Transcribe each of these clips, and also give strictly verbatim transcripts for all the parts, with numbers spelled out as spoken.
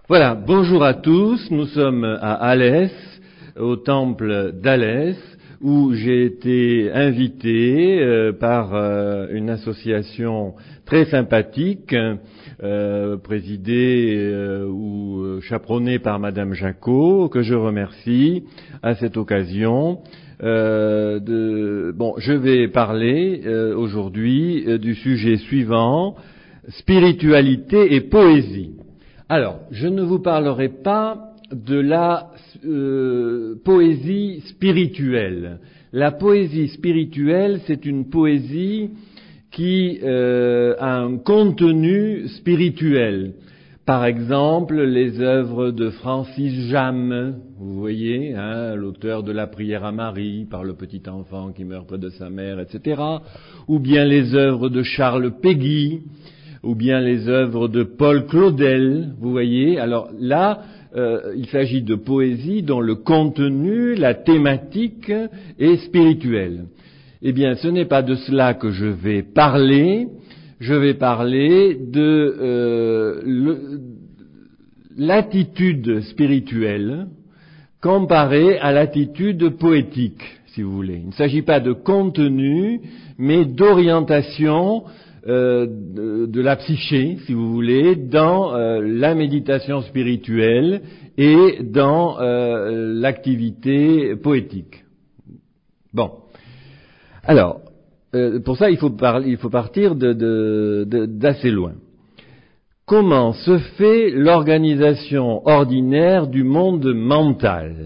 Voilà, bonjour à tous, nous sommes à Alès, au temple d'Alès, où j'ai été invité euh, par euh, une association très sympathique, euh, présidée euh, ou chaperonnée par Madame Jacot, que je remercie à cette occasion. Euh, de, bon, je vais parler euh, aujourd'hui euh, du sujet suivant, spiritualité et poésie. Alors, je ne vous parlerai pas de la euh, poésie spirituelle. La poésie spirituelle, c'est une poésie qui euh, a un contenu spirituel. Par exemple, les œuvres de Francis Jammes, vous voyez, hein, l'auteur de La prière à Marie, par le petit enfant qui meurt près de sa mère, et cetera. Ou bien les œuvres de Charles Péguy, ou bien les œuvres de Paul Claudel, vous voyez. Alors là, euh, il s'agit de poésie dont le contenu, la thématique est spirituelle. Eh bien, ce n'est pas de cela que je vais parler. Je vais parler de euh, le, l'attitude spirituelle comparée à l'attitude poétique, si vous voulez. Il ne s'agit pas de contenu, mais d'orientation Euh, de, de la psyché, si vous voulez, dans euh, la méditation spirituelle et dans euh, l'activité poétique. Bon. Alors, euh, pour ça, il faut, parler, il faut partir de, de, de, d'assez loin. Comment se fait l'organisation ordinaire du monde mental ?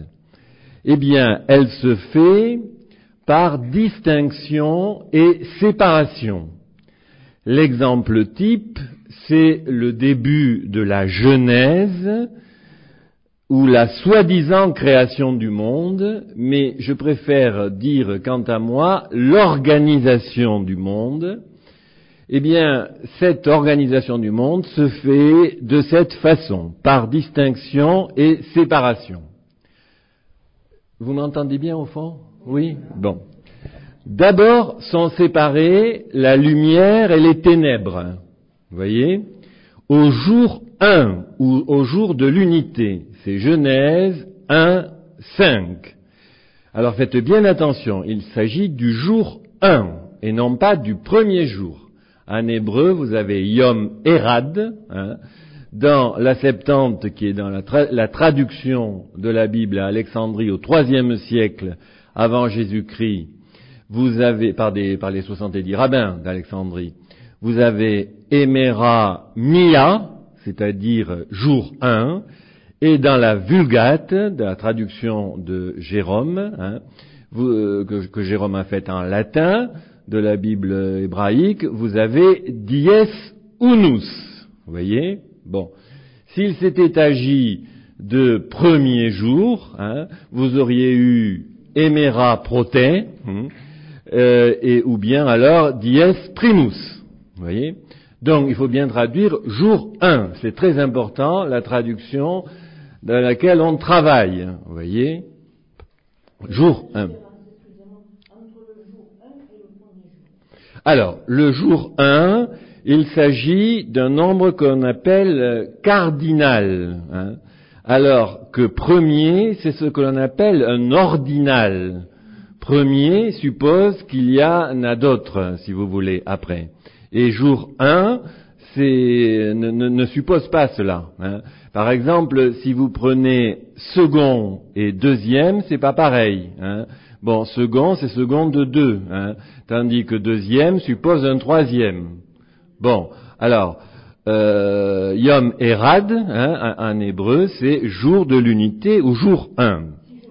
Eh bien, elle se fait par distinction et séparation. L'exemple type, c'est le début de la Genèse, ou la soi-disant création du monde, mais je préfère dire, quant à moi, l'organisation du monde. Eh bien, cette organisation du monde se fait de cette façon, par distinction et séparation. Vous m'entendez bien au fond ? Oui ? Bon. D'abord sont séparées la lumière et les ténèbres, vous voyez, au jour un, ou au jour de l'unité, c'est Genèse un, cinq. Alors faites bien attention, il s'agit du jour un, et non pas du premier jour. En hébreu, vous avez Yom Erad, hein, dans la Septante, qui est dans la, tra- la traduction de la Bible à Alexandrie au troisième siècle avant Jésus-Christ, vous avez, par, des, par les soixante-dix rabbins d'Alexandrie, vous avez Emera Mia, c'est-à-dire jour un, et dans la Vulgate, de la traduction de Jérôme, hein, vous, euh, que, que Jérôme a faite en latin, de la Bible hébraïque, vous avez Dies Unus, vous voyez ? Bon, s'il s'était agi de premier jour, hein, vous auriez eu Emera Prote, hein, Euh, et ou bien alors dies primus, vous voyez. Donc il faut bien traduire jour un, c'est très important, la traduction dans laquelle on travaille, vous voyez. Jour un. Alors, le jour un, il s'agit d'un nombre qu'on appelle cardinal, hein, alors que premier, c'est ce que l'on appelle un ordinal. Premier suppose qu'il y en a d'autres, si vous voulez, après. Et jour un, c'est, ne, ne, ne suppose pas cela. Hein. Par exemple, si vous prenez second et deuxième, c'est pas pareil. Hein. Bon, second, c'est second de deux, hein, tandis que deuxième suppose un troisième. Bon, alors, euh, Yom Erad, hein, en, en hébreu, c'est jour de l'unité ou jour un.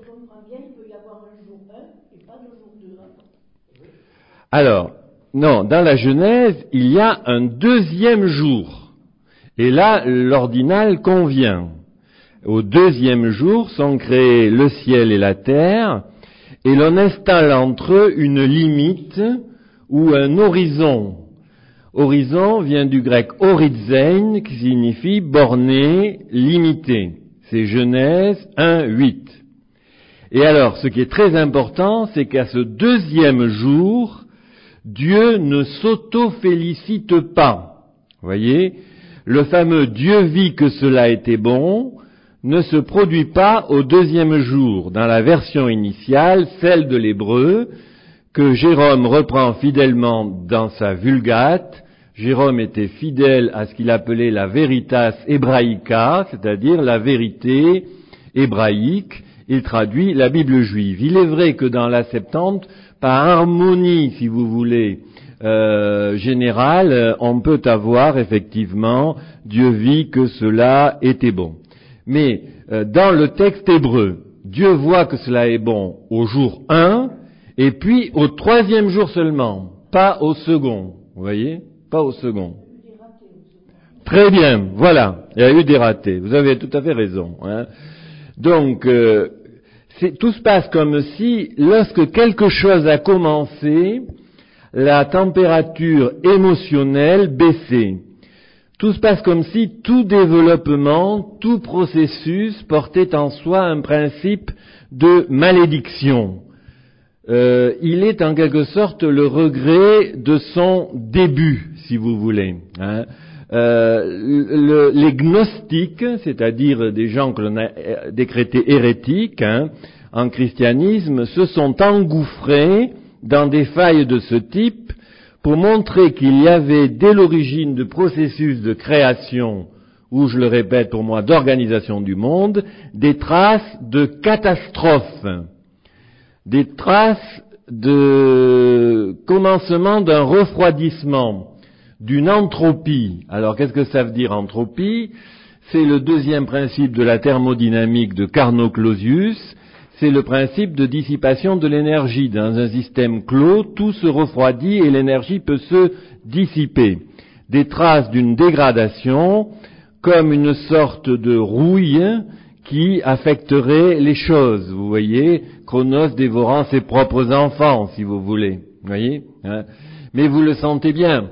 Alors, non, dans la Genèse, il y a un deuxième jour. Et là, l'ordinal convient. Au deuxième jour sont créés le ciel et la terre, et l'on installe entre eux une limite ou un horizon. Horizon vient du grec horizon, qui signifie borné, limité. C'est Genèse un, huit. Et alors, ce qui est très important, c'est qu'à ce deuxième jour, Dieu ne s'auto-félicite pas, vous voyez, le fameux Dieu vit que cela était bon ne se produit pas au deuxième jour, dans la version initiale, celle de l'hébreu, que Jérôme reprend fidèlement dans sa Vulgate. Jérôme était fidèle à ce qu'il appelait la veritas hebraica, c'est-à-dire la vérité hébraïque. Il traduit la Bible juive. Il est vrai que dans la Septante, par harmonie, si vous voulez, euh, générale, on peut avoir effectivement « Dieu vit que cela était bon ». Mais euh, dans le texte hébreu, Dieu voit que cela est bon au jour un, et puis au troisième jour seulement, pas au second. Vous voyez ? Pas au second. Très bien, voilà, il y a eu des ratés. Vous avez tout à fait raison. Hein. Donc, euh, c'est, tout se passe comme si, lorsque quelque chose a commencé, la température émotionnelle baissait. Tout se passe comme si tout développement, tout processus portait en soi un principe de malédiction. Euh, il est en quelque sorte le regret de son début, si vous voulez. Hein. Euh, le, les gnostiques, c'est-à-dire des gens que l'on a décrétés hérétiques hein, en christianisme, se sont engouffrés dans des failles de ce type pour montrer qu'il y avait dès l'origine de processus de création, ou je le répète pour moi, d'organisation du monde, des traces de catastrophes, des traces de commencement d'un refroidissement, d'une entropie. Alors qu'est-ce que ça veut dire entropie ? C'est le deuxième principe de la thermodynamique de Carnot-Clausius. C'est le principe de dissipation de l'énergie. Dans un système clos, tout se refroidit et l'énergie peut se dissiper. Des traces d'une dégradation, comme une sorte de rouille qui affecterait les choses. Vous voyez, Cronos dévorant ses propres enfants, si vous voulez. Vous voyez, hein ? Mais vous le sentez bien.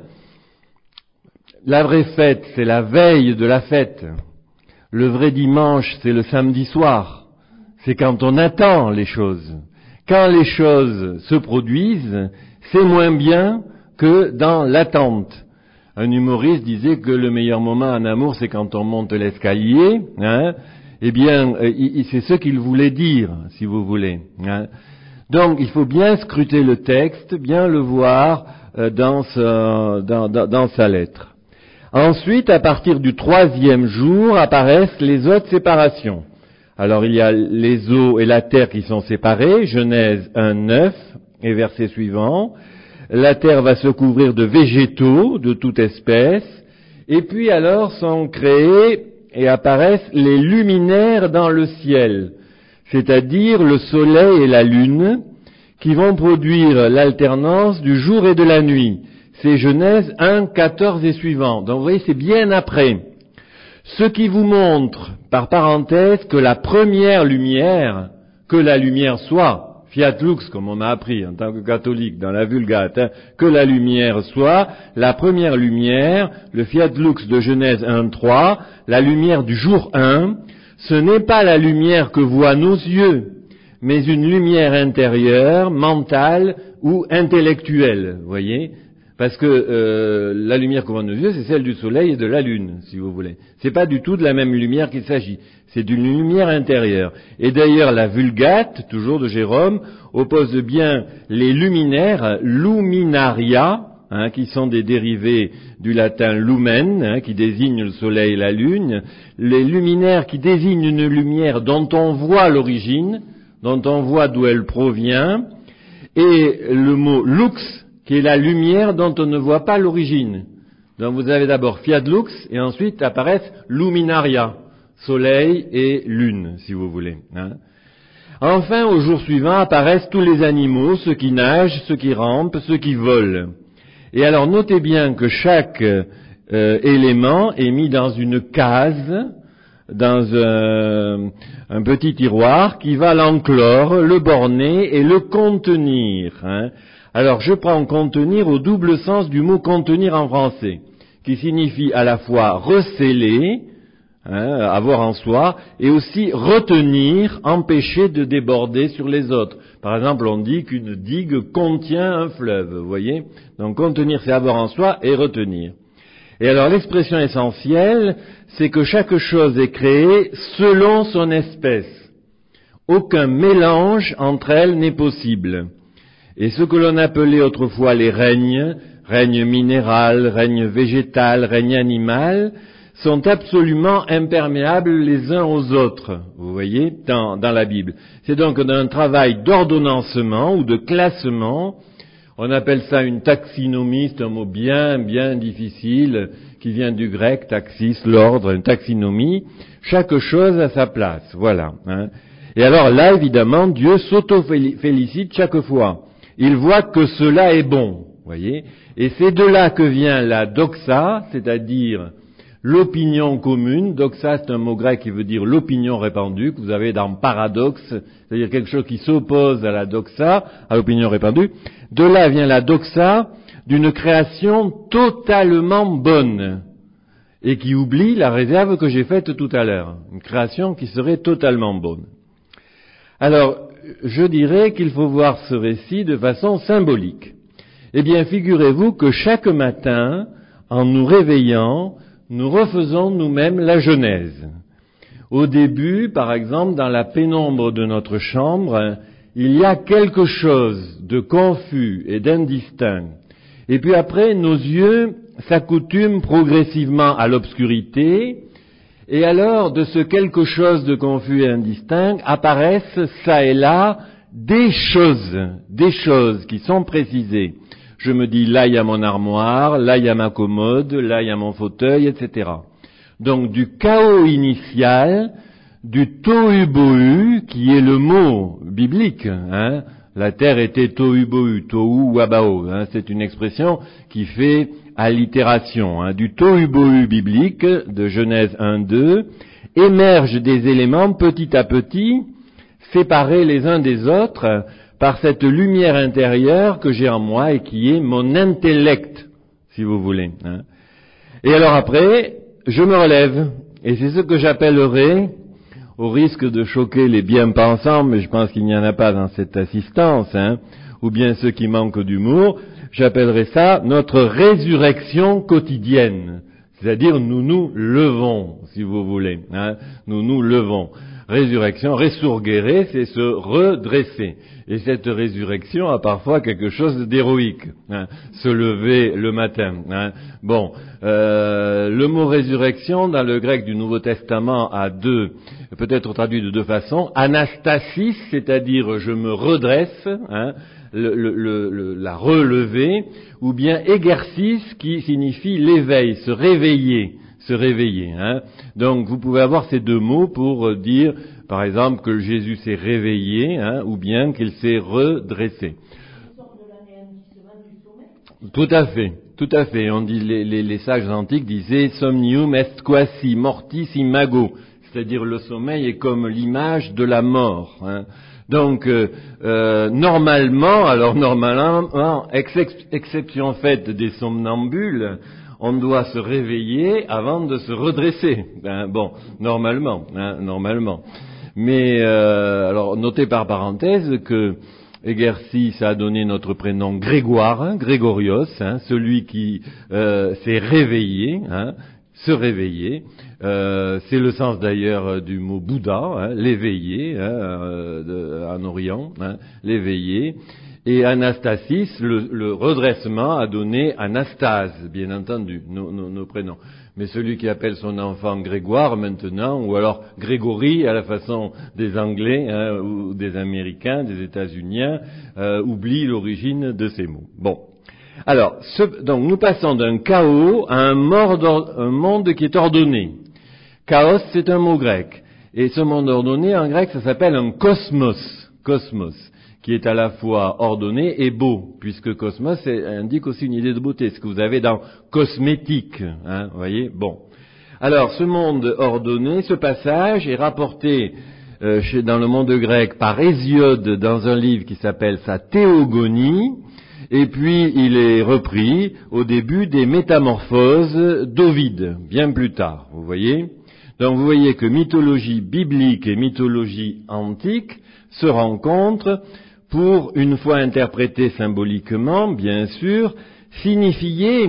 La vraie fête, c'est la veille de la fête. Le vrai dimanche, c'est le samedi soir. C'est quand on attend les choses. Quand les choses se produisent, c'est moins bien que dans l'attente. Un humoriste disait que le meilleur moment en amour, c'est quand on monte l'escalier. Hein. Eh bien, c'est ce qu'il voulait dire, si vous voulez. Hein. Donc, il faut bien scruter le texte, bien le voir euh, dans, ce, dans, dans, dans sa lettre. Ensuite, à partir du troisième jour, apparaissent les autres séparations. Alors il y a les eaux et la terre qui sont séparées, Genèse un neuf et verset suivant. La terre va se couvrir de végétaux de toute espèce, et puis alors sont créés et apparaissent les luminaires dans le ciel, c'est-à-dire le soleil et la lune, qui vont produire l'alternance du jour et de la nuit. C'est Genèse un, quatorze et suivant. Donc vous voyez, c'est bien après. Ce qui vous montre, par parenthèse, que la première lumière, que la lumière soit, fiat lux, comme on m'a appris en tant que catholique dans la Vulgate, hein, que la lumière soit, la première lumière, le fiat lux de Genèse un trois, la lumière du jour un, ce n'est pas la lumière que voient nos yeux, mais une lumière intérieure, mentale ou intellectuelle, vous voyez ? Parce que euh, la lumière que voient nos yeux, c'est celle du soleil et de la lune, si vous voulez. C'est pas du tout de la même lumière qu'il s'agit. C'est d'une lumière intérieure. Et d'ailleurs, la Vulgate, toujours de Jérôme, oppose bien les luminaires, luminaria, hein, qui sont des dérivés du latin lumen, hein, qui désigne le soleil et la lune, les luminaires qui désignent une lumière dont on voit l'origine, dont on voit d'où elle provient, et le mot lux, qui est la lumière dont on ne voit pas l'origine. Donc vous avez d'abord fiat lux, et ensuite apparaissent luminaria, soleil et lune, si vous voulez. Hein. Enfin, au jour suivant, apparaissent tous les animaux, ceux qui nagent, ceux qui rampent, ceux qui volent. Et alors notez bien que chaque euh, élément est mis dans une case, dans un, un petit tiroir qui va l'enclore, le borner et le contenir. Hein. Alors, je prends contenir au double sens du mot contenir en français, qui signifie à la fois recéler, hein, avoir en soi, et aussi retenir, empêcher de déborder sur les autres. Par exemple, on dit qu'une digue contient un fleuve, vous voyez ? Donc, contenir, c'est avoir en soi et retenir. Et alors l'expression essentielle, c'est que chaque chose est créée selon son espèce. Aucun mélange entre elles n'est possible. Et ce que l'on appelait autrefois les règnes, règne minéral, règne végétal, règne animal, sont absolument imperméables les uns aux autres, vous voyez, dans, dans la Bible. C'est donc un travail d'ordonnancement ou de classement. On appelle ça une taxinomie, c'est un mot bien, bien difficile, qui vient du grec, taxis, l'ordre, une taxinomie. Chaque chose a sa place, voilà. Hein. Et alors là, évidemment, Dieu s'auto-félicite chaque fois. Il voit que cela est bon, voyez. Et c'est de là que vient la doxa, c'est-à-dire l'opinion commune. Doxa, c'est un mot grec qui veut dire l'opinion répandue, que vous avez dans paradoxe, c'est-à-dire quelque chose qui s'oppose à la doxa, à l'opinion répandue. De là vient la doxa d'une création totalement bonne et qui oublie la réserve que j'ai faite tout à l'heure. Une création qui serait totalement bonne. Alors, je dirais qu'il faut voir ce récit de façon symbolique. Eh bien, figurez-vous que chaque matin, en nous réveillant, nous refaisons nous-mêmes la Genèse. Au début, par exemple, dans la pénombre de notre chambre, il y a quelque chose de confus et d'indistinct. Et puis après, nos yeux s'accoutument progressivement à l'obscurité, et alors, de ce quelque chose de confus et indistinct, apparaissent, ça et là, des choses, des choses qui sont précisées. Je me dis, là il y a mon armoire, là il y a ma commode, là il y a mon fauteuil, et cetera. Donc du chaos initial, du tohu-bohu, qui est le mot biblique, hein. La terre était tohu-bohu, tohu wabao, hein. C'est une expression qui fait allitération, hein. Du tohu-bohu biblique, de Genèse un deux, émergent des éléments petit à petit, séparés les uns des autres, par cette lumière intérieure que j'ai en moi et qui est mon intellect, si vous voulez. Hein. Et alors après, je me relève, et c'est ce que j'appellerai, au risque de choquer les bien-pensants, mais je pense qu'il n'y en a pas dans cette assistance, hein, ou bien ceux qui manquent d'humour, j'appellerai ça notre résurrection quotidienne. C'est-à-dire nous nous levons, si vous voulez. Hein, nous nous levons. Résurrection, resurgere, c'est se redresser. Et cette résurrection a parfois quelque chose d'héroïque. Hein, se lever le matin. Hein. Bon, euh, le mot résurrection dans le grec du Nouveau Testament a deux, peut-être traduit de deux façons. Anastasis, c'est-à-dire je me redresse, hein, le, le, le, la relever, ou bien égersis qui signifie l'éveil, se réveiller. Se réveiller. Hein. Donc vous pouvez avoir ces deux mots pour dire, par exemple, que Jésus s'est réveillé, hein, ou bien qu'il s'est redressé. Tout à fait, tout à fait. On dit les, les, les sages antiques disaient somnium est quasi mortis imago, c'est-à-dire le sommeil est comme l'image de la mort. Hein. Donc euh, euh, normalement, alors normalement, excep- exception faite des somnambules, on doit se réveiller avant de se redresser. Ben, bon, normalement, hein, normalement. Mais euh, alors, notez par parenthèse que Égersis a donné notre prénom Grégoire, hein, Grégorios, hein, celui qui euh, s'est réveillé, hein, se réveiller. Euh, c'est le sens d'ailleurs du mot Bouddha, hein, l'éveillé, hein, euh, de, en Orient, hein, l'éveillé. Et Anastasis, le, le redressement, a donné Anastase, bien entendu, nos, nos, nos prénoms. Mais celui qui appelle son enfant Grégoire maintenant, ou alors Grégory à la façon des Anglais, hein, ou des Américains, des États-Uniens, euh, oublie l'origine de ces mots. Bon. Alors, ce, donc nous passons d'un chaos à un, mort un monde qui est ordonné. Chaos, c'est un mot grec. Et ce monde ordonné, en grec, ça s'appelle un cosmos. Cosmos. Qui est à la fois ordonné et beau, puisque cosmos indique aussi une idée de beauté, ce que vous avez dans cosmétique, hein, vous voyez, bon. Alors, ce monde ordonné, ce passage est rapporté euh, chez, dans le monde grec par Hésiode dans un livre qui s'appelle sa Théogonie, et puis il est repris au début des Métamorphoses d'Ovide, bien plus tard, vous voyez. Donc vous voyez que mythologie biblique et mythologie antique se rencontrent pour, une fois interprétées symboliquement, bien sûr, signifier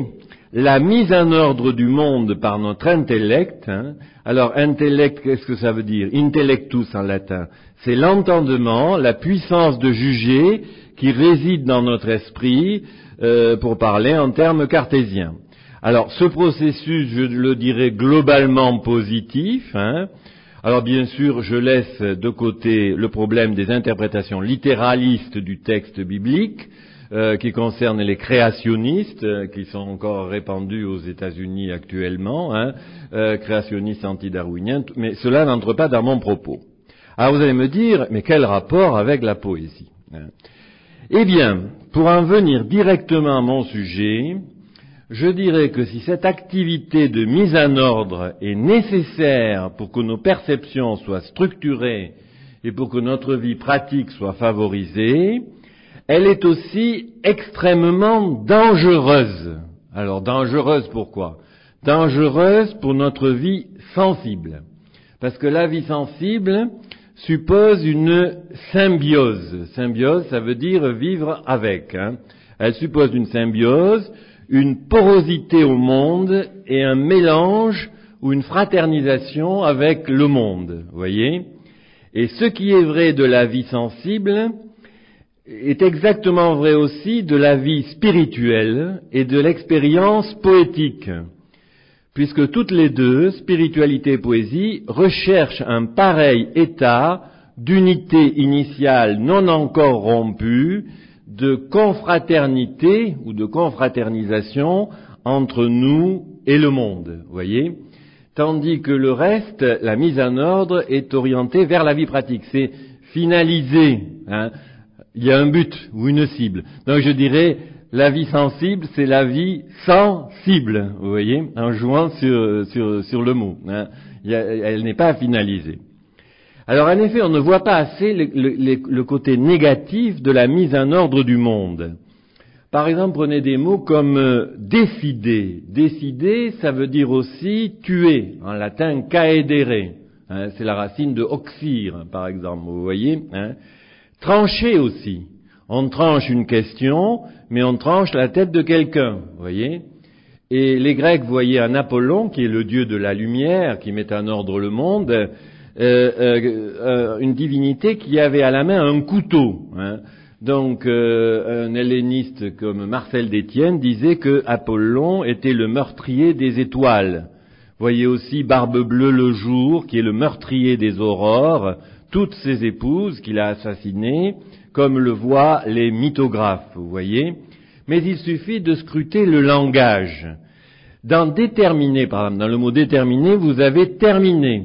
la mise en ordre du monde par notre intellect. Hein. Alors, intellect, qu'est-ce que ça veut dire? Intellectus en latin. C'est l'entendement, la puissance de juger qui réside dans notre esprit, euh, pour parler en termes cartésiens. Alors, ce processus, je le dirais globalement positif. Hein. Alors, bien sûr, je laisse de côté le problème des interprétations littéralistes du texte biblique, Euh, qui concerne les créationnistes, euh, qui sont encore répandus aux États-Unis actuellement, hein, euh, créationnistes anti-darwiniens, mais cela n'entre pas dans mon propos. Alors vous allez me dire, mais quel rapport avec la poésie, hein? Eh bien, pour en venir directement à mon sujet, je dirais que si cette activité de mise en ordre est nécessaire pour que nos perceptions soient structurées et pour que notre vie pratique soit favorisée, elle est aussi extrêmement dangereuse. Alors, dangereuse pourquoi? Dangereuse pour notre vie sensible. Parce que la vie sensible suppose une symbiose. Symbiose, ça veut dire vivre avec. Hein. Elle suppose une symbiose, une porosité au monde et un mélange ou une fraternisation avec le monde. Vous voyez? Et ce qui est vrai de la vie sensible est exactement vrai aussi de la vie spirituelle et de l'expérience poétique, puisque toutes les deux, spiritualité et poésie, recherchent un pareil état d'unité initiale non encore rompue, de confraternité ou de confraternisation entre nous et le monde, vous voyez, tandis que le reste, la mise en ordre, est orientée vers la vie pratique, c'est finalisé, hein. Il y a un but ou une cible. Donc je dirais, la vie sensible, c'est la vie sans cible, vous voyez, en jouant sur, sur, sur le mot. Hein. Il y a, elle n'est pas finalisée. Alors en effet, on ne voit pas assez le, le, le côté négatif de la mise en ordre du monde. Par exemple, prenez des mots comme euh, décider. Décider, ça veut dire aussi tuer, en latin caedere. Hein, c'est la racine de oxyre, par exemple, vous voyez, hein. Trancher aussi. On tranche une question, mais on tranche la tête de quelqu'un, vous voyez. Et les Grecs voyaient en Apollon, qui est le dieu de la lumière, qui met en ordre le monde, euh, euh, euh, une divinité qui avait à la main un couteau. Hein. Donc, euh, un helléniste comme Marcel d'Étienne disait que Apollon était le meurtrier des étoiles. Voyez aussi Barbe Bleue le jour, qui est le meurtrier des aurores, toutes ses épouses qu'il a assassinées, comme le voient les mythographes, vous voyez. Mais il suffit de scruter le langage. Dans déterminer, par exemple, dans le mot déterminer, vous avez terminé.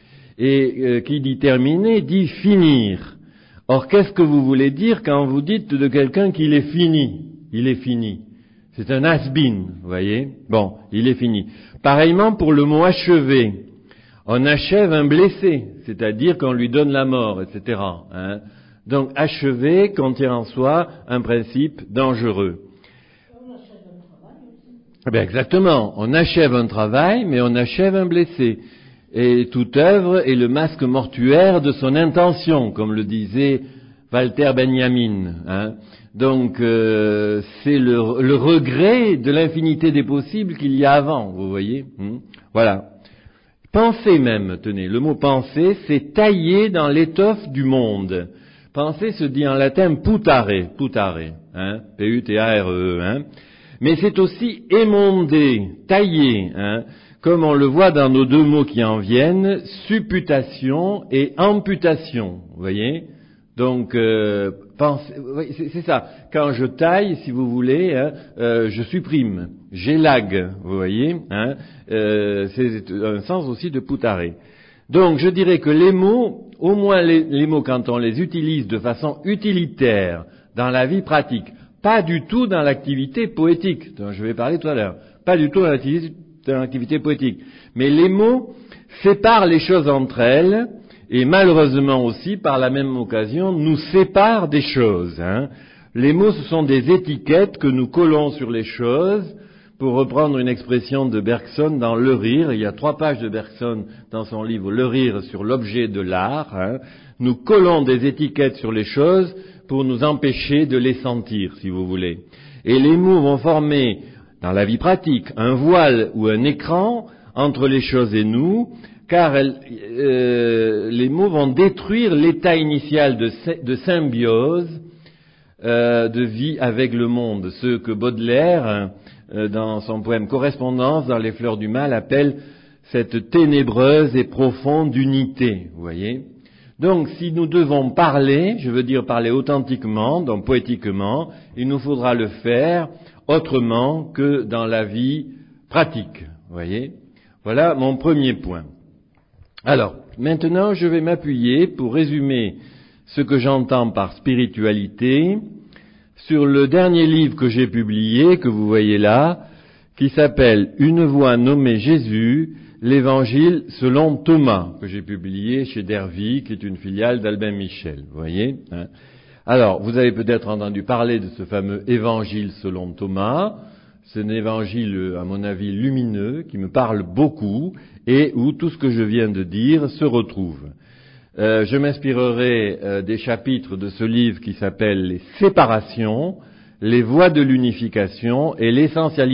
Et euh, qui dit terminer, dit finir. Or, qu'est-ce que vous voulez dire quand vous dites de quelqu'un qu'il est fini? Il est fini. C'est un has-been, vous voyez. Bon, il est fini. Pareillement pour le mot achever. On achève un blessé, c'est-à-dire qu'on lui donne la mort, et cetera. Hein. Donc, achever contient en soi un principe dangereux. On achève un travail aussi. Eh bien, exactement. On achève un travail, mais on achève un blessé. Et toute œuvre est le masque mortuaire de son intention, comme le disait Walter Benjamin. Hein. Donc, euh, c'est le, le regret de l'infinité des possibles qu'il y a avant, vous voyez. Hum. Voilà. Penser même, tenez, le mot penser, c'est tailler dans l'étoffe du monde. Penser se dit en latin putare, putare, hein, P U T A R E, hein. Mais c'est aussi émonder, tailler, hein, comme on le voit dans nos deux mots qui en viennent, supputation et amputation, vous voyez. Donc, euh, pense, c'est, c'est ça. Quand je taille, si vous voulez, hein, euh, je supprime, j'élague, vous voyez. Hein, euh, c'est un sens aussi de putare. Donc, je dirais que les mots, au moins les, les mots quand on les utilise de façon utilitaire dans la vie pratique, pas du tout dans l'activité poétique, dont je vais parler tout à l'heure, pas du tout dans l'activité, dans l'activité poétique. Mais les mots séparent les choses entre elles. Et malheureusement aussi, par la même occasion, nous séparent des choses. Hein. Les mots, ce sont des étiquettes que nous collons sur les choses. Pour reprendre une expression de Bergson dans Le Rire, il y a trois pages de Bergson dans son livre Le Rire sur l'objet de l'art. Hein. Nous collons des étiquettes sur les choses pour nous empêcher de les sentir, si vous voulez. Et les mots vont former dans la vie pratique, un voile ou un écran entre les choses et nous, car elles, euh, les mots vont détruire l'état initial de, de symbiose, euh, de vie avec le monde, ce que Baudelaire, euh, dans son poème Correspondance dans les fleurs du mal, appelle cette ténébreuse et profonde unité, vous voyez. Donc, si nous devons parler, je veux dire parler authentiquement, donc poétiquement, il nous faudra le faire autrement que dans la vie pratique, vous voyez. Voilà mon premier point. Alors, maintenant, je vais m'appuyer, pour résumer ce que j'entends par spiritualité, sur le dernier livre que j'ai publié, que vous voyez là, qui s'appelle « Une voix nommée Jésus », l'Évangile selon Thomas, que j'ai publié chez Dervy, qui est une filiale d'Albin Michel, vous voyez, hein. Alors, vous avez peut-être entendu parler de ce fameux Évangile selon Thomas. C'est un évangile, à mon avis, lumineux, qui me parle beaucoup, et où tout ce que je viens de dire se retrouve. Euh, je m'inspirerai euh, des chapitres de ce livre qui s'appelle « Les séparations, les voies de l'unification et l'essentialisation ».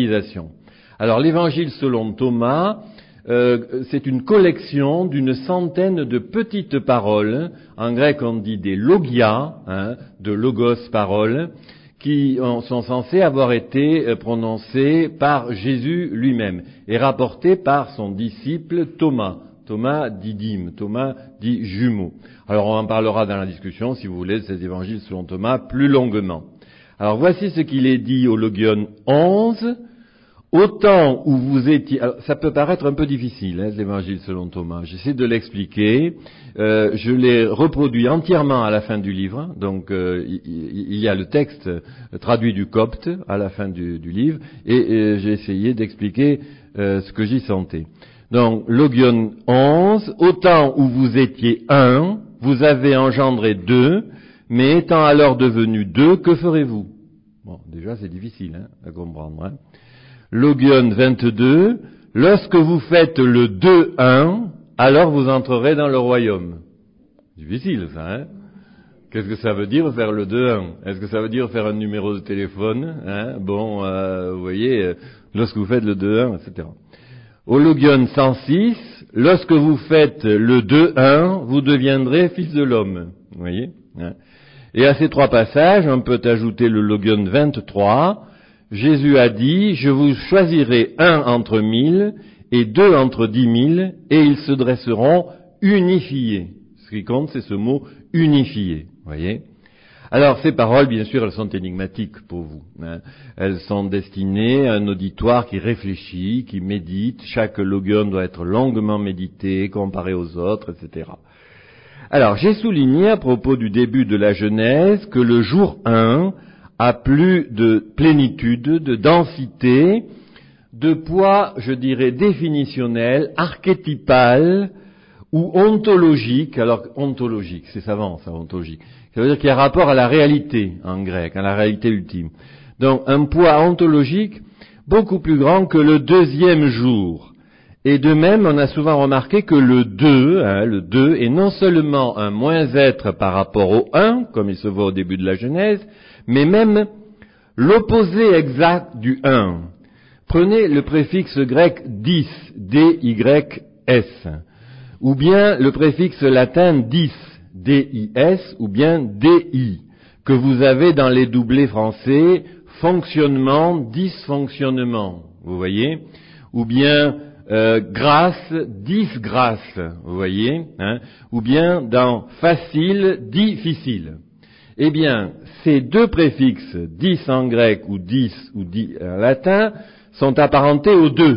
Alors, l'Évangile selon Thomas, euh, c'est une collection d'une centaine de petites paroles, en grec on dit des logia, hein, de logos paroles, qui sont censés avoir été prononcés par Jésus lui-même et rapportés par son disciple Thomas. Thomas didyme, Thomas dit jumeau. Alors on en parlera dans la discussion, si vous voulez, de ces évangiles selon Thomas plus longuement. Alors voici ce qu'il est dit au Logion onze. Au temps où vous étiez... Alors, ça peut paraître un peu difficile, hein, l'évangile selon Thomas. J'essaie de l'expliquer. Euh, je l'ai reproduit entièrement à la fin du livre. Donc, euh, il, il y a le texte traduit du copte à la fin du, du livre. Et, et j'ai essayé d'expliquer euh, ce que j'y sentais. Donc, Logion onze. Au temps où vous étiez un, vous avez engendré deux. Mais étant alors devenus deux, que ferez-vous? Bon, déjà, c'est difficile hein, à comprendre, hein. Logion vingt-deux, lorsque vous faites le deux un, alors vous entrerez dans le royaume. Difficile ça, hein? Qu'est-ce que ça veut dire faire le deux un? Est-ce que ça veut dire faire un numéro de téléphone, hein? Bon, euh, vous voyez, euh, lorsque vous faites le deux un, et cetera. Au Logion cent six, lorsque vous faites le deux un, vous deviendrez fils de l'homme. Vous voyez, hein? Et à ces trois passages, on peut ajouter le Logion vingt-trois. Jésus a dit, je vous choisirai un entre mille et deux entre dix mille, et ils se dresseront unifiés. Ce qui compte, c'est ce mot unifié. Voyez. Alors, ces paroles, bien sûr, elles sont énigmatiques pour vous, hein. Elles sont destinées à un auditoire qui réfléchit, qui médite. Chaque logion doit être longuement médité, comparé aux autres, et cetera. Alors, j'ai souligné à propos du début de la Genèse que le jour un a plus de plénitude, de densité, de poids, je dirais, définitionnel, archétypal ou ontologique. Alors, ontologique, c'est savant, ça, ontologique. Ça veut dire qu'il y a rapport à la réalité, en grec, à la réalité ultime. Donc, un poids ontologique beaucoup plus grand que le deuxième jour. Et de même, on a souvent remarqué que le deux, hein, le deux, est non seulement un moins-être par rapport au un, comme il se voit au début de la Genèse, mais même l'opposé exact du un. Prenez le préfixe grec dis, D Y S, ou bien le préfixe latin dis, D I S, ou bien D I, que vous avez dans les doublés français, fonctionnement, dysfonctionnement, vous voyez, ou bien euh, grâce, disgrâce, vous voyez, hein, ou bien dans facile, difficile. Eh bien, ces deux préfixes, dis en grec ou dis ou dis en latin, sont apparentés aux deux.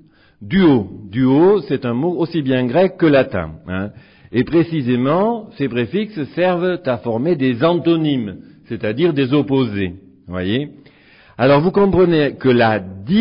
Duo. Duo, c'est un mot aussi bien grec que latin, hein. Et précisément, ces préfixes servent à former des antonymes, c'est-à-dire des opposés. Voyez ? Alors vous comprenez que la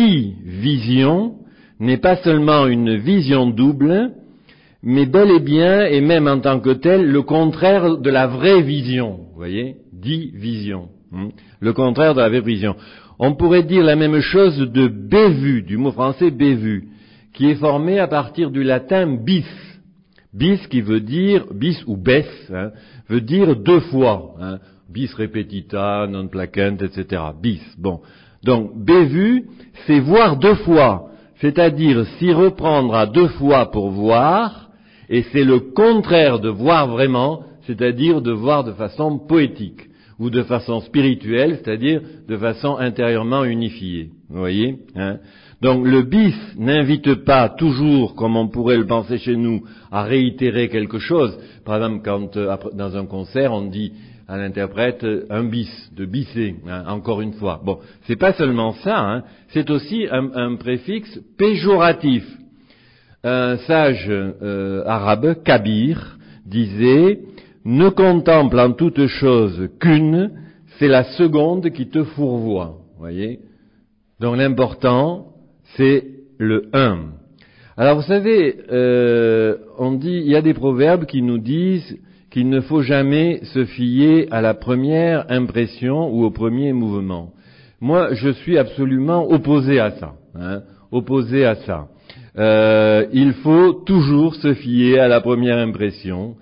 division n'est pas seulement une vision double, mais bel et bien, et même en tant que telle, le contraire de la vraie vision. Vous voyez ? Division. Hein, le contraire de la vraie vision. On pourrait dire la même chose de bévu, du mot français bévu, qui est formé à partir du latin bis. Bis qui veut dire, bis ou bes, hein, veut dire deux fois. Hein, bis repetita, non placent, et cetera. Bis. Bon. Donc, bévu, c'est voir deux fois, c'est-à-dire s'y reprendre à deux fois pour voir, et c'est le contraire de voir vraiment, c'est-à-dire de voir de façon poétique, ou de façon spirituelle, c'est-à-dire de façon intérieurement unifiée. Vous voyez, hein? Donc le bis n'invite pas toujours, comme on pourrait le penser chez nous, à réitérer quelque chose. Par exemple, quand euh, dans un concert, on dit à l'interprète un bis, de bisser, hein, encore une fois. Bon, c'est pas seulement ça, hein, c'est aussi un, un préfixe péjoratif. Un sage euh, arabe, Kabir, disait « Ne contemple en toute chose qu'une, c'est la seconde qui te fourvoie. » Vous voyez ? Donc l'important, c'est le un. Alors vous savez, euh, on dit, il y a des proverbes qui nous disent qu'il ne faut jamais se fier à la première impression ou au premier mouvement. Moi, je suis absolument opposé à ça, hein, opposé à ça. Euh, il faut toujours se fier à la première impression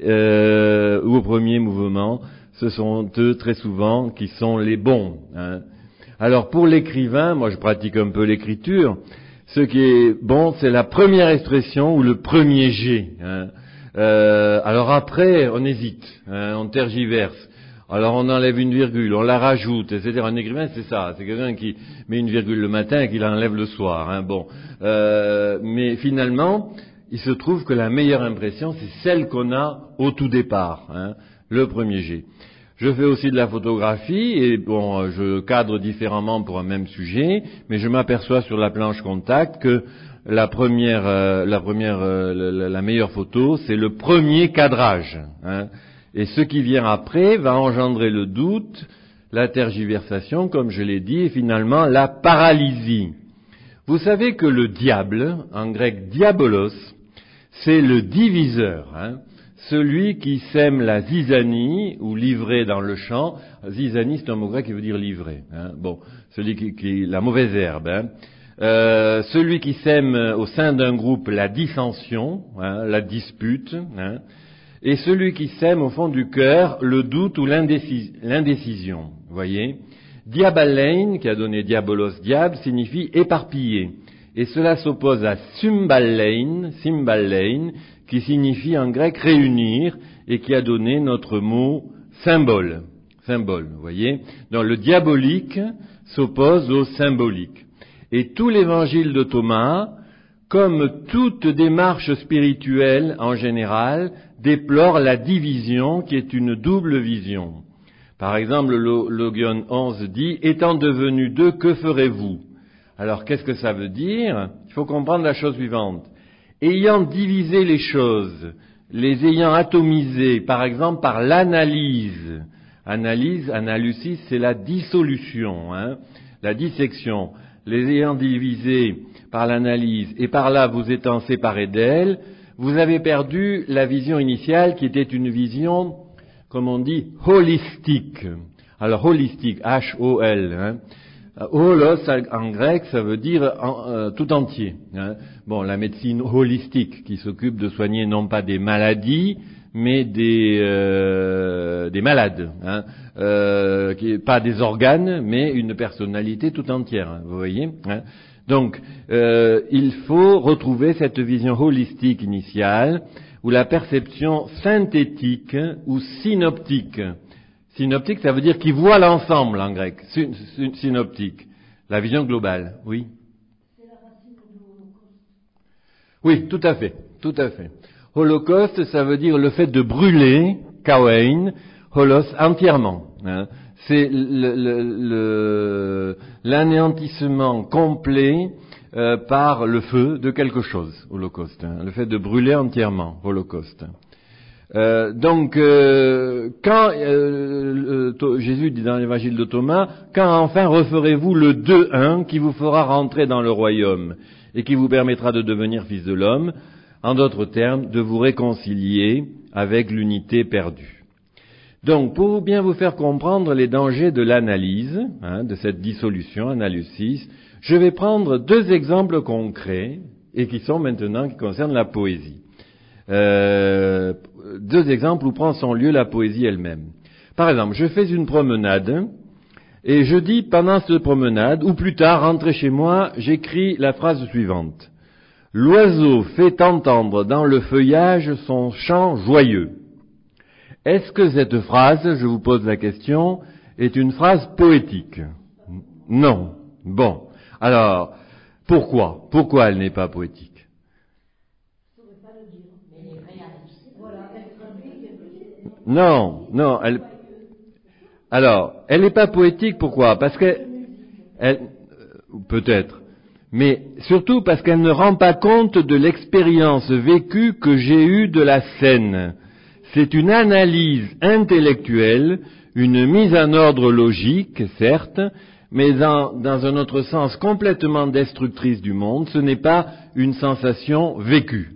euh, ou au premier mouvement. Ce sont eux très souvent qui sont les bons, hein. Alors pour l'écrivain, moi je pratique un peu l'écriture, ce qui est bon, c'est la première expression ou le premier jet, hein. Euh, alors après, on hésite, hein, on tergiverse. Alors on enlève une virgule, on la rajoute, et cetera. Un écrivain, c'est ça, c'est quelqu'un qui met une virgule le matin et qui l'enlève le soir, hein. Bon, euh, mais finalement, il se trouve que la meilleure impression, c'est celle qu'on a au tout départ, hein, le premier jet. Je fais aussi de la photographie et bon, je cadre différemment pour un même sujet, mais je m'aperçois sur la planche contact que la première, euh, la première, euh, la, la meilleure photo, c'est le premier cadrage, hein, et ce qui vient après va engendrer le doute, la tergiversation, comme je l'ai dit, et finalement la paralysie. Vous savez que le diable, en grec diabolos, c'est le diviseur, hein. Celui qui sème la zizanie, ou livrer dans le champ. Zizanie, c'est un mot grec qui veut dire livrer, hein. Bon, celui qui, qui, la mauvaise herbe, hein. Euh, celui qui sème au sein d'un groupe la dissension, hein, la dispute, hein. Et celui qui sème au fond du cœur le doute ou l'indécis, l'indécision. Vous voyez, diabalein, qui a donné diabolos, diable, signifie éparpillé. Et cela s'oppose à symbalein, symbalein, qui signifie en grec réunir, et qui a donné notre mot symbole. Symbole, vous voyez. Donc le diabolique s'oppose au symbolique. Et tout l'évangile de Thomas, comme toute démarche spirituelle en général, déplore la division qui est une double vision. Par exemple, Logion onze dit « Étant devenu deux, que ferez-vous » Alors qu'est-ce que ça veut dire ? Il faut comprendre la chose suivante. Ayant divisé les choses, les ayant atomisées, par exemple par l'analyse, analyse, analysis, c'est la dissolution, hein, la dissection, les ayant divisées par l'analyse, et par là vous étant séparés d'elles, vous avez perdu la vision initiale qui était une vision, comme on dit, holistique. Alors holistique, H O L, hein. Holos, en grec, ça veut dire en, euh, tout entier, hein. Bon, la médecine holistique, qui s'occupe de soigner non pas des maladies, mais des, euh, des malades, hein. Euh, qui, pas des organes, mais une personnalité tout entière, hein, vous voyez, hein. Donc, euh, il faut retrouver cette vision holistique initiale, ou la perception synthétique ou synoptique. Synoptique, ça veut dire qu'il voit l'ensemble en grec. Synoptique, la vision globale, oui. C'est la racine de l'Holocauste. Oui, tout à fait, tout à fait. Holocauste, ça veut dire le fait de brûler, kawein, holos, entièrement, hein. C'est le, le, le, l'anéantissement complet euh, par le feu de quelque chose, holocauste, hein. Le fait de brûler entièrement, holocauste. Euh, donc, euh, quand euh, euh, Jésus dit dans l'évangile de Thomas, quand enfin referez-vous le deux un qui vous fera rentrer dans le royaume et qui vous permettra de devenir fils de l'homme, en d'autres termes, de vous réconcilier avec l'unité perdue. Donc, pour bien vous faire comprendre les dangers de l'analyse, hein, de cette dissolution, analysis, je vais prendre deux exemples concrets et qui sont maintenant, qui concernent la poésie. Euh, deux exemples où prend son lieu la poésie elle-même. Par exemple, je fais une promenade Et je dis pendant cette promenade, ou plus tard, rentré chez moi, j'écris la phrase suivante. L'oiseau fait entendre dans le feuillage son chant joyeux. Est-ce que cette phrase, je vous pose la question, est une phrase poétique? Non. Bon. Alors, pourquoi? Pourquoi elle n'est pas poétique? Non, non, elle... Alors, elle n'est pas poétique, pourquoi? Parce que... Elle... Peut-être. Mais surtout parce qu'elle ne rend pas compte de l'expérience vécue que j'ai eue de la scène. C'est une analyse intellectuelle, une mise en ordre logique, certes, mais dans, dans un autre sens complètement destructrice du monde. Ce n'est pas une sensation vécue.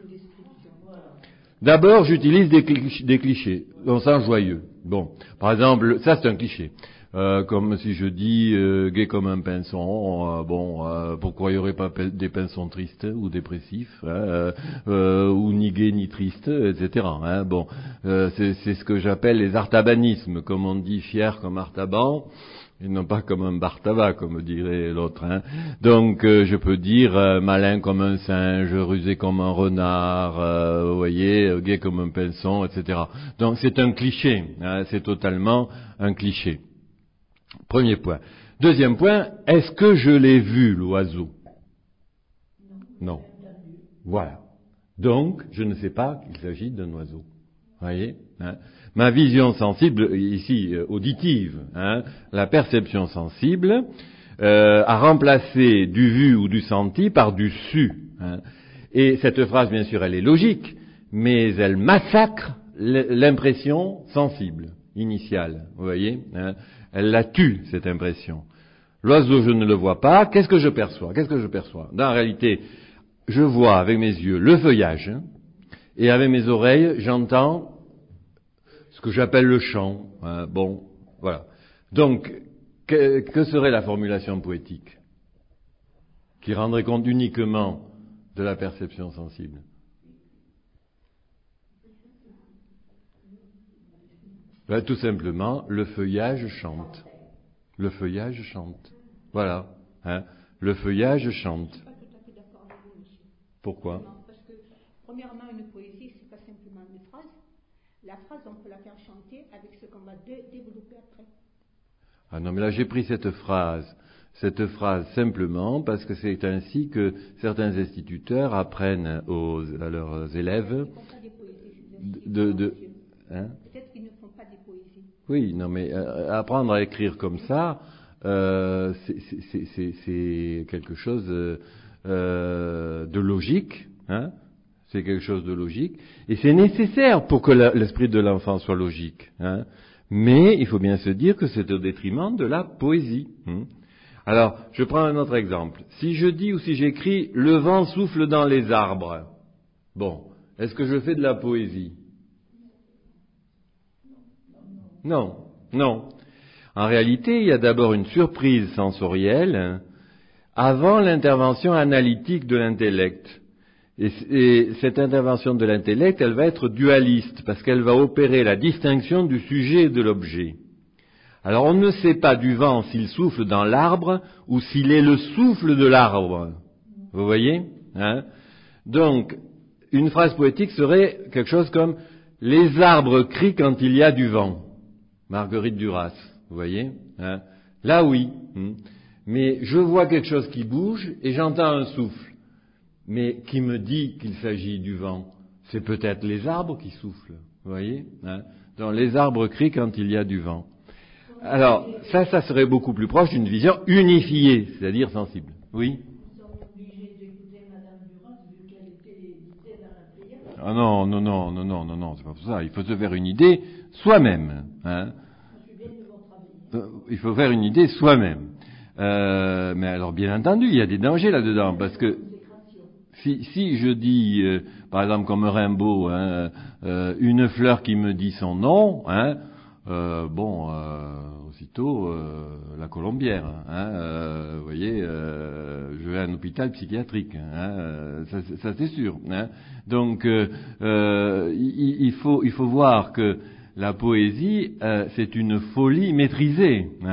D'abord, j'utilise des, clichés, des clichés, dans le sens joyeux. Bon, par exemple, ça c'est un cliché. Euh, comme si je dis euh, gai comme un pinson, euh, bon, euh, pourquoi il n'y aurait pas des pinsons tristes ou dépressifs, hein, euh, euh, ou ni gai ni triste, et cetera. Hein, bon, euh, c'est, c'est ce que j'appelle les artabanismes, comme on dit fier comme Artaban, et non pas comme un bar tabac, comme dirait l'autre. Hein. Donc, euh, je peux dire euh, malin comme un singe, rusé comme un renard, euh, vous voyez, euh, gai comme un pinson, et cetera. Donc, c'est un cliché, hein, c'est totalement un cliché. Premier point. Deuxième point, est-ce que je l'ai vu, l'oiseau? Non. Voilà. Donc, je ne sais pas qu'il s'agit d'un oiseau. Vous voyez, hein? Ma vision sensible, ici euh, auditive, hein, la perception sensible, euh, a remplacé du vu ou du senti par du su. Hein. Et cette phrase, bien sûr, elle est logique, mais elle massacre l'impression sensible, initiale. Vous voyez, hein. Elle la tue, cette impression. L'oiseau, je ne le vois pas. Qu'est-ce que je perçois? Qu'est-ce que je perçois? Dans la réalité, je vois avec mes yeux le feuillage, hein, et avec mes oreilles, j'entends ce que j'appelle le chant. Hein, bon, voilà. Donc, que, que serait la formulation poétique qui rendrait compte uniquement de la perception sensible? Ben, tout simplement, le feuillage chante. Le feuillage chante. Voilà. Hein, le feuillage chante. Je ne suis pas tout à fait d'accord avec vous, monsieur. Pourquoi? Parce que, premièrement, une poésie, c'est pas simplement une phrase. La phrase, on peut la faire chanter avec ce qu'on va dé- développer après. Ah non, mais là, j'ai pris cette phrase, cette phrase simplement parce que c'est ainsi que certains instituteurs apprennent aux, à leurs élèves Ils ne font pas des poésies, de... de hein? Peut-être qu'ils ne font pas des poésies. Oui, non, mais euh, apprendre à écrire comme ça, euh, c'est, c'est, c'est, c'est quelque chose euh, de logique, hein? C'est quelque chose de logique, et c'est nécessaire pour que la, l'esprit de l'enfant soit logique, hein? Mais il faut bien se dire que c'est au détriment de la poésie. Hein? Alors, je prends un autre exemple. Si je dis ou si j'écris « le vent souffle dans les arbres », bon, est-ce que je fais de la poésie? Non, non. En réalité, il y a d'abord une surprise sensorielle hein, avant l'intervention analytique de l'intellect. Et, et cette intervention de l'intellect, elle va être dualiste, parce qu'elle va opérer la distinction du sujet et de l'objet. Alors on ne sait pas du vent s'il souffle dans l'arbre ou s'il est le souffle de l'arbre. Vous voyez, hein? Donc, une phrase poétique serait quelque chose comme « les arbres crient quand il y a du vent ». Marguerite Duras, vous voyez, hein? Là oui, hein? Mais je vois quelque chose qui bouge et j'entends un souffle. Mais qui me dit qu'il s'agit du vent? C'est peut-être les arbres qui soufflent, vous voyez, hein? Donc les arbres crient quand il y a du vent. Alors, ça, ça serait beaucoup plus proche d'une vision unifiée, c'est-à-dire sensible. Oui? Nous sommes obligés d'écouter Madame Duras vu qu'elle était éditée dans la Pléiade. Ah non, non, non, non, non, non, non, c'est pas pour ça. Il faut se faire une idée soi-même, hein? Je suis bien de votre avis. Il faut faire une idée soi-même. Euh, mais alors, bien entendu, il y a des dangers là-dedans, parce que si, si je dis, euh, par exemple, comme Rimbaud, hein, euh, une fleur qui me dit son nom, hein, euh, bon, euh, aussitôt euh, la colombière, hein, euh, vous voyez, euh, je vais à un hôpital psychiatrique, hein, euh, ça, ça c'est sûr. Hein. Donc, euh, euh, il, il faut, il faut voir que la poésie, euh, c'est une folie maîtrisée, hein,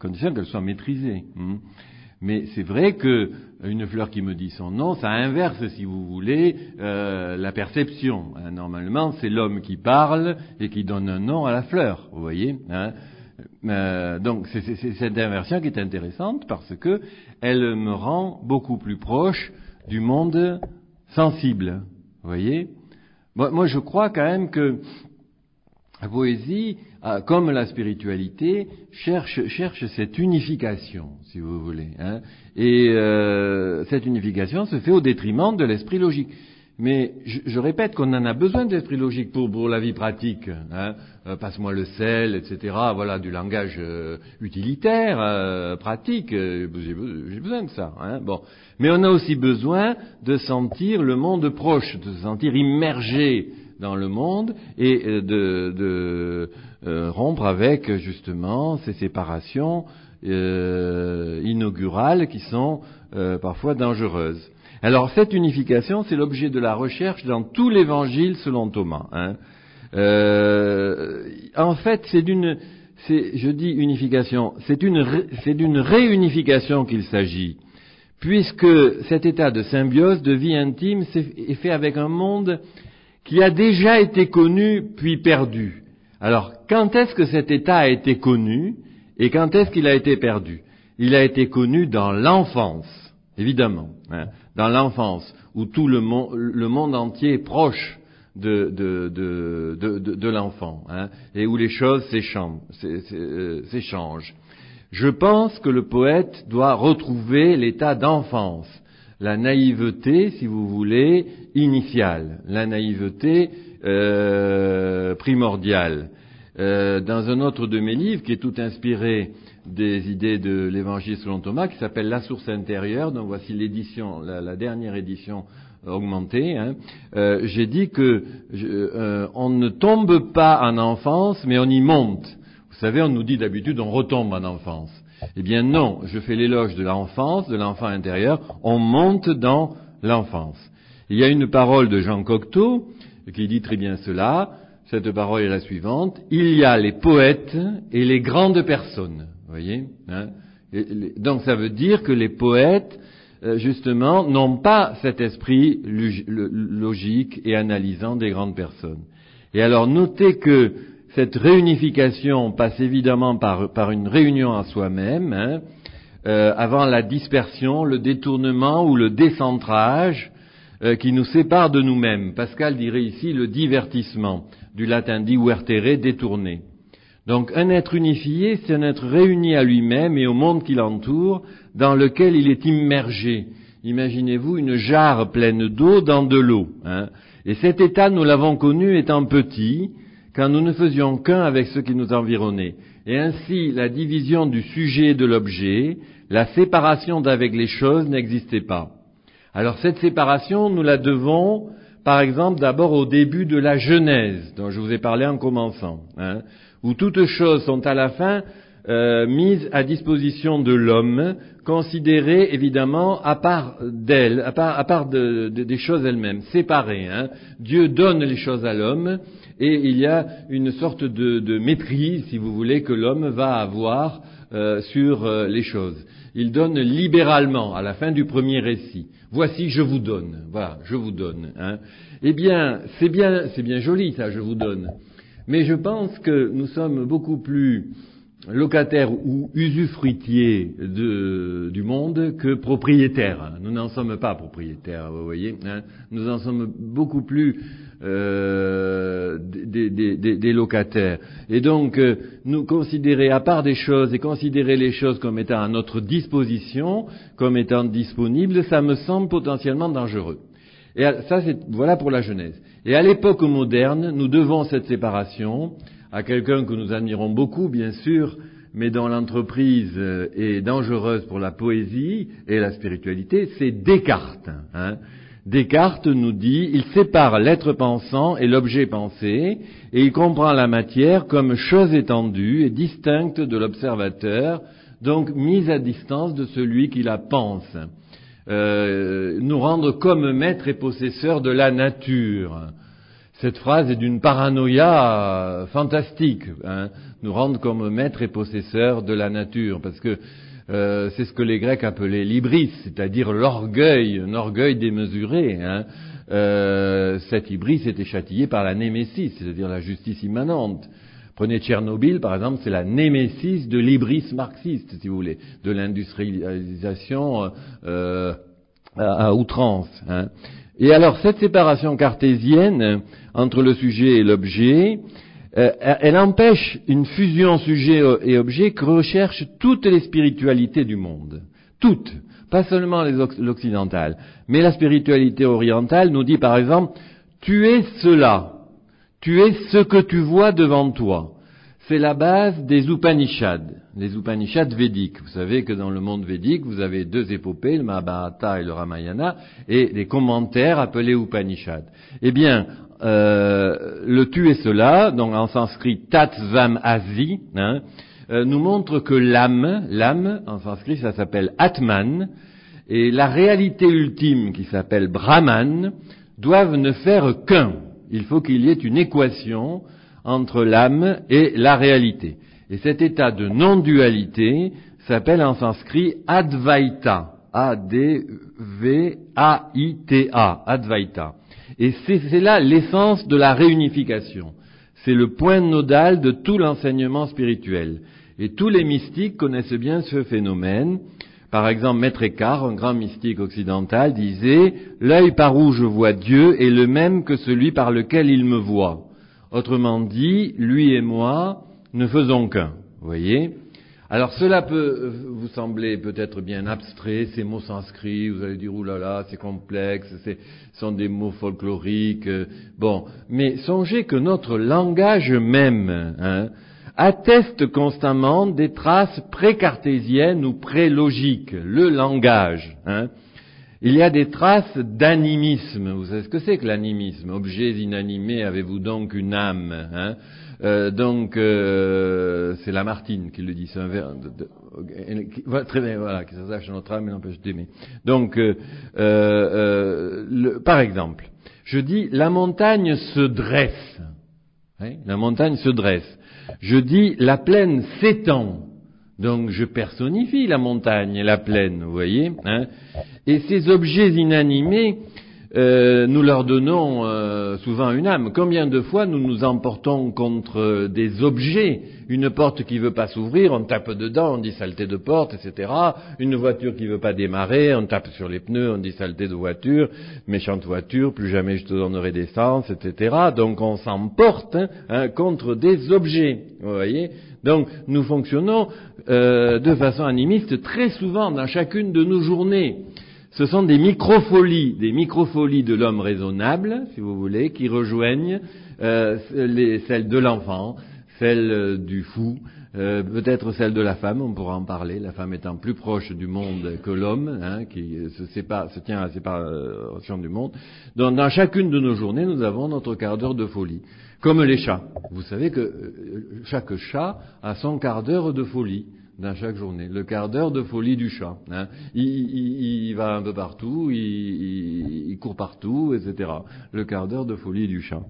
condition qu'elle soit maîtrisée. Hum. Mais c'est vrai que une fleur qui me dit son nom, ça inverse, si vous voulez, euh, la perception. Hein. Normalement, c'est l'homme qui parle et qui donne un nom à la fleur, vous voyez. Hein. Euh, donc c'est, c'est, c'est cette inversion qui est intéressante parce que elle me rend beaucoup plus proche du monde sensible, vous voyez. Moi, moi, je crois quand même que la poésie, comme la spiritualité, cherche, cherche cette unification, si vous voulez. Hein. Et euh, cette unification se fait au détriment de l'esprit logique. Mais je, je répète qu'on en a besoin de l'esprit logique pour, pour la vie pratique. Hein. Euh, passe-moi le sel, et cetera. Voilà, du langage euh, utilitaire, euh, pratique. Euh, j'ai, j'ai besoin de ça. Hein. Bon. Mais on a aussi besoin de sentir le monde proche, de se sentir immergé dans le monde et de, de euh, rompre avec justement ces séparations euh, inaugurales qui sont euh, parfois dangereuses. Alors cette unification, c'est l'objet de la recherche dans tout l'Évangile selon Thomas. Hein. Euh, en fait, c'est d'une, c'est, je dis unification, c'est une, c'est d'une réunification qu'il s'agit, puisque cet état de symbiose, de vie intime, est fait avec un monde qui a déjà été connu puis perdu. Alors, quand est-ce que cet état a été connu et quand est-ce qu'il a été perdu? Il a été connu dans l'enfance, évidemment, hein, dans l'enfance, où tout le monde, le monde entier est proche de, de, de, de, de, de l'enfant, hein, et où les choses s'échangent, s'échangent. Je pense que le poète doit retrouver l'état d'enfance, la naïveté, si vous voulez, initiale, la naïveté euh, primordiale. Euh, dans un autre de mes livres, qui est tout inspiré des idées de l'Évangile selon Thomas, qui s'appelle La source intérieure, donc voici l'édition, la, la dernière édition augmentée, hein, euh, j'ai dit que je, euh, on ne tombe pas en enfance, mais on y monte. Vous savez, on nous dit d'habitude on retombe en enfance. Eh bien non, je fais l'éloge de l'enfance, de l'enfant intérieur, on monte dans l'enfance. Il y a une parole de Jean Cocteau qui dit très bien cela, cette parole est la suivante, il y a les poètes et les grandes personnes, vous voyez, hein, et les, donc ça veut dire que les poètes, euh, justement, n'ont pas cet esprit logique et analysant des grandes personnes. Et alors notez que cette réunification passe évidemment par, par une réunion à soi-même, hein, euh, avant la dispersion, le détournement ou le décentrage euh, qui nous sépare de nous-mêmes. Pascal dirait ici le divertissement, du latin divertere, détourner. Donc un être unifié, c'est un être réuni à lui-même et au monde qui l'entoure, dans lequel il est immergé. Imaginez-vous une jarre pleine d'eau dans de l'eau. Hein, et cet état, nous l'avons connu étant petits, quand nous ne faisions qu'un avec ce qui nous environnait. Et ainsi, la division du sujet et de l'objet, la séparation d'avec les choses n'existait pas. Alors cette séparation, nous la devons, par exemple, d'abord au début de la Genèse, dont je vous ai parlé en commençant, hein, où toutes choses sont à la fin euh, mises à disposition de l'homme, considérées évidemment à part d'elle, à part, à part de, de, des choses elles-mêmes, séparées. Hein. Dieu donne les choses à l'homme, et il y a une sorte de, de maîtrise, si vous voulez, que l'homme va avoir euh, sur euh, les choses. Il donne libéralement, à la fin du premier récit. Voici, je vous donne. Voilà, je vous donne. Hein. Eh bien, c'est bien, c'est bien joli, ça, je vous donne. Mais je pense que nous sommes beaucoup plus locataires ou usufruitiers de, du monde que propriétaires. Nous n'en sommes pas propriétaires, vous voyez. Hein. Nous en sommes beaucoup plus euh, des, des, des, des locataires. Et donc, euh, nous considérer, à part des choses, et considérer les choses comme étant à notre disposition, comme étant disponibles, ça me semble potentiellement dangereux. Et ça, c'est, voilà pour la Genèse. Et à l'époque moderne, nous devons cette séparation à quelqu'un que nous admirons beaucoup, bien sûr, mais dont l'entreprise est dangereuse pour la poésie et la spiritualité, c'est Descartes. Hein. Descartes nous dit, il sépare l'être pensant et l'objet pensé, et il comprend la matière comme chose étendue et distincte de l'observateur, donc mise à distance de celui qui la pense. Euh, nous rendre comme maître et possesseur de la nature. Cette phrase est d'une paranoïa fantastique, hein, nous rendre comme maîtres et possesseurs de la nature, parce que euh, c'est ce que les Grecs appelaient l'hybris, c'est-à-dire l'orgueil, un orgueil démesuré. Hein. Euh, cet hybris était châtié par la némésis, c'est-à-dire la justice immanente. Prenez Tchernobyl, par exemple, c'est la némésis de l'hybris marxiste, si vous voulez, de l'industrialisation euh, à, à outrance. Hein. Et alors, cette séparation cartésienne entre le sujet et l'objet, euh, elle empêche une fusion sujet et objet que recherchent toutes les spiritualités du monde. Toutes. Pas seulement les, l'occidentale. Mais la spiritualité orientale nous dit, par exemple, tu es cela. Tu es ce que tu vois devant toi. C'est la base des Upanishads, les Upanishads védiques. Vous savez que dans le monde védique, vous avez deux épopées, le Mahabharata et le Ramayana, et des commentaires appelés Upanishads. Eh bien, euh, le tu es cela, donc en sanskrit Tatsvam Asi, hein, euh, nous montre que l'âme, l'âme, en sanskrit ça s'appelle Atman, et la réalité ultime qui s'appelle Brahman, doivent ne faire qu'un. Il faut qu'il y ait une équation entre l'âme et la réalité. Et cet état de non-dualité s'appelle en sanskrit Advaita. A D V A I T A. Advaita. Et c'est, c'est là l'essence de la réunification. C'est le point nodal de tout l'enseignement spirituel. Et tous les mystiques connaissent bien ce phénomène. Par exemple, Maître Eckhart, un grand mystique occidental, disait « L'œil par où je vois Dieu est le même que celui par lequel il me voit. » Autrement dit, lui et moi ne faisons qu'un. Vous voyez ? Alors cela peut vous sembler peut-être bien abstrait, ces mots sanscrits, vous allez dire « Ouh là là, c'est complexe, ce sont des mots folkloriques. » Bon, mais songez que notre langage même, hein, atteste constamment des traces pré-cartésiennes ou pré-logiques, le langage. Hein. Il y a des traces d'animisme. Vous savez ce que c'est que l'animisme ? Objets inanimés, avez-vous donc une âme, hein. euh, Donc, euh, c'est Lamartine qui le dit. C'est un vers, de, de, de, très bien, voilà, qui s'attache à notre âme et n'empêche d'aimer. Donc, euh, euh, le, par exemple, je dis la montagne se dresse. Hein, la montagne se dresse. Je dis la plaine s'étend. Donc je personnifie la montagne et la plaine, vous voyez, hein. Et ces objets inanimés, euh, nous leur donnons euh, souvent une âme. Combien de fois nous nous emportons contre des objets, une porte qui veut pas s'ouvrir, on tape dedans, on dit saleté de porte, et cetera. Une voiture qui veut pas démarrer, on tape sur les pneus, on dit saleté de voiture, méchante voiture, plus jamais je te donnerai d'essence, et cetera. Donc on s'emporte hein, hein, contre des objets, vous voyez. Donc nous fonctionnons euh, de façon animiste très souvent dans chacune de nos journées. Ce sont des microfolies, des microfolies de l'homme raisonnable, si vous voulez, qui rejoignent euh, les, celles de l'enfant, celles euh, du fou, euh, peut-être celles de la femme, on pourra en parler, la femme étant plus proche du monde que l'homme, hein, qui se, sépare, se tient à la séparation du monde. Donc dans chacune de nos journées, nous avons notre quart d'heure de folie. Comme les chats. Vous savez que chaque chat a son quart d'heure de folie dans chaque journée. Le quart d'heure de folie du chat. Hein. Il, il, il va un peu partout, il, il, il court partout, et cetera. Le quart d'heure de folie du chat.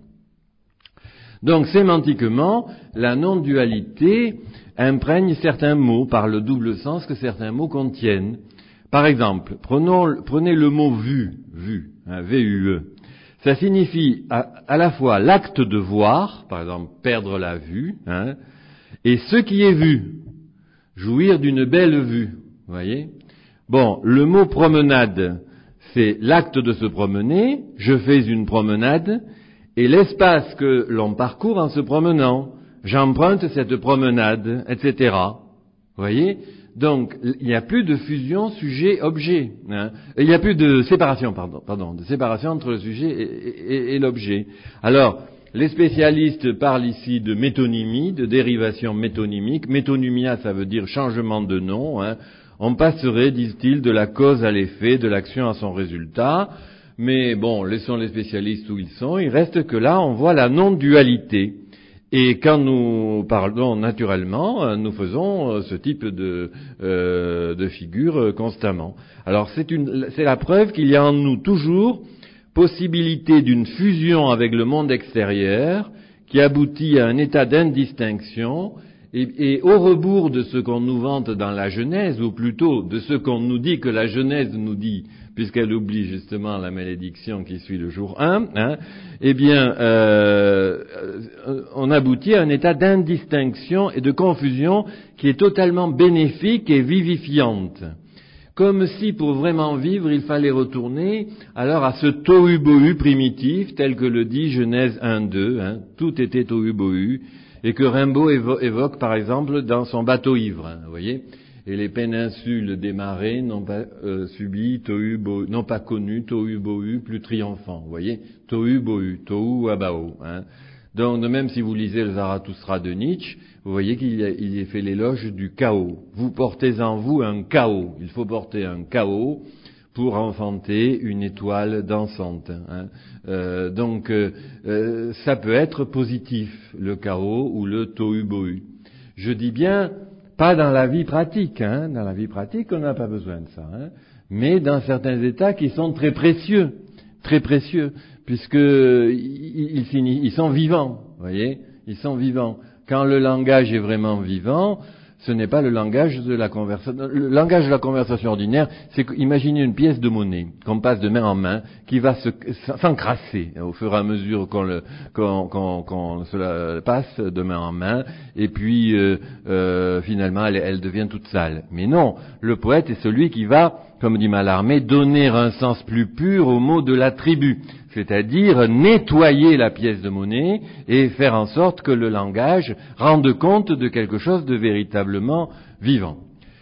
Donc, sémantiquement, la non-dualité imprègne certains mots par le double sens que certains mots contiennent. Par exemple, prenons, prenez le mot vu, vu, hein, V U E. Ça signifie à, à la fois l'acte de voir, par exemple perdre la vue, hein, et ce qui est vu, jouir d'une belle vue, vous voyez. Bon, le mot promenade, c'est l'acte de se promener, je fais une promenade, et l'espace que l'on parcourt en se promenant, j'emprunte cette promenade, et cetera. Vous voyez. Donc, il n'y a plus de fusion sujet-objet. Hein. Il n'y a plus de séparation, pardon, pardon, de séparation entre le sujet et, et, et l'objet. Alors, les spécialistes parlent ici de métonymie, de dérivation métonymique. Métonymia, ça veut dire changement de nom. Hein. On passerait, disent-ils, de la cause à l'effet, de l'action à son résultat. Mais bon, laissons les spécialistes où ils sont. Il reste que là, on voit la non-dualité. Et quand nous parlons naturellement, nous faisons ce type de, euh, de figure constamment. Alors c'est, une, c'est la preuve qu'il y a en nous toujours possibilité d'une fusion avec le monde extérieur qui aboutit à un état d'indistinction et, et au rebours de ce qu'on nous vante dans la Genèse, ou plutôt de ce qu'on nous dit que la Genèse nous dit, puisqu'elle oublie justement la malédiction qui suit le jour un, hein, eh bien, euh, on aboutit à un état d'indistinction et de confusion qui est totalement bénéfique et vivifiante. Comme si, pour vraiment vivre, il fallait retourner alors à ce tohu-bohu primitif, tel que le dit Genèse un deux, hein, tout était tohu-bohu, et que Rimbaud évo- évoque, par exemple, dans son bateau ivre, hein, vous voyez. Et les péninsules des marais n'ont pas euh, subi tohu-bohu, n'ont pas connu tohu-bohu plus triomphant, vous voyez. Tohu-bohu, tohu wabao, hein. Donc, de même si vous lisez le Zarathustra de Nietzsche, vous voyez qu'il y, a, il y a fait l'éloge du chaos. Vous portez en vous un chaos. Il faut porter un chaos pour enfanter une étoile dansante, hein. Euh, donc, euh, euh, ça peut être positif, le chaos ou le tohu-bohu. Je dis bien, pas dans la vie pratique, hein. Dans la vie pratique, on n'a pas besoin de ça, hein. Mais dans certains états qui sont très précieux, très précieux, puisque ils, ils, ils sont vivants, vous voyez, ils sont vivants. Quand le langage est vraiment vivant, ce n'est pas le langage de la conversation. Le langage de la conversation ordinaire, c'est qu'imaginer une pièce de monnaie qu'on passe de main en main, qui va se, s'encrasser au fur et à mesure qu'on, le, qu'on, qu'on, qu'on se la passe de main en main, et puis euh, euh, finalement elle, elle devient toute sale. Mais non, le poète est celui qui va, comme dit Mallarmé, donner un sens plus pur au mot de la tribu, c'est-à-dire nettoyer la pièce de monnaie et faire en sorte que le langage rende compte de quelque chose de véritablement vivant.